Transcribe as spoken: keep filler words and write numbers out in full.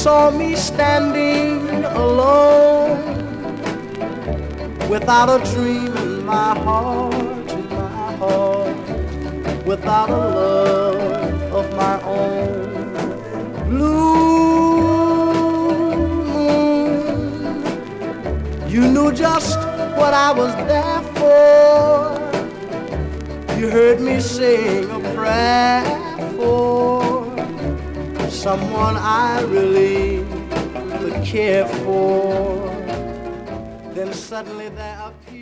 saw me standing alone, without a dream in my heart, in my heart, without a love of my own. Blue moon, you knew just what I was there for. You heard me sing a prayer for someone I really could care for. Then suddenly there appeared